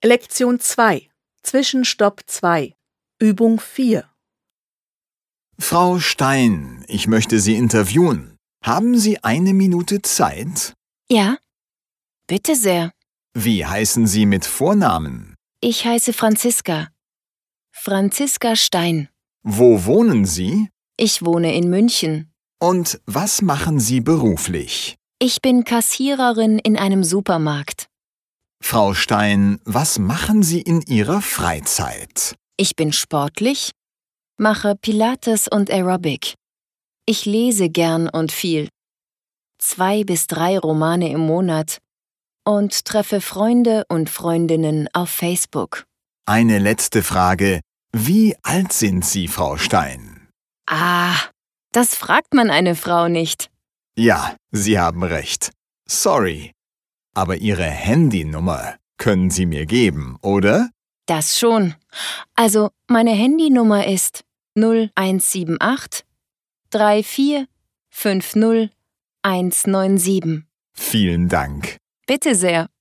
Lektion 2. Zwischenstopp 2. Übung 4. Frau Stein, ich möchte Sie interviewen. Haben Sie 1 Minute Zeit? Ja, bitte sehr. Wie heißen Sie mit Vornamen? Ich heiße Franziska. Franziska Stein. Wo wohnen Sie? Ich wohne in München. Und was machen Sie beruflich? Ich bin Kassiererin in einem Supermarkt. Frau Stein, was machen Sie in Ihrer Freizeit? Ich bin sportlich, mache Pilates und Aerobic. Ich lese gern und viel. 2 bis 3 Romane im Monat und treffe Freunde und Freundinnen auf Facebook. Eine letzte Frage. Wie alt sind Sie, Frau Stein? Das fragt man eine Frau nicht. Ja, Sie haben recht. Sorry. Aber Ihre Handynummer können Sie mir geben, oder? Das schon. Also, meine Handynummer ist 0178 34 50 197. Vielen Dank. Bitte sehr.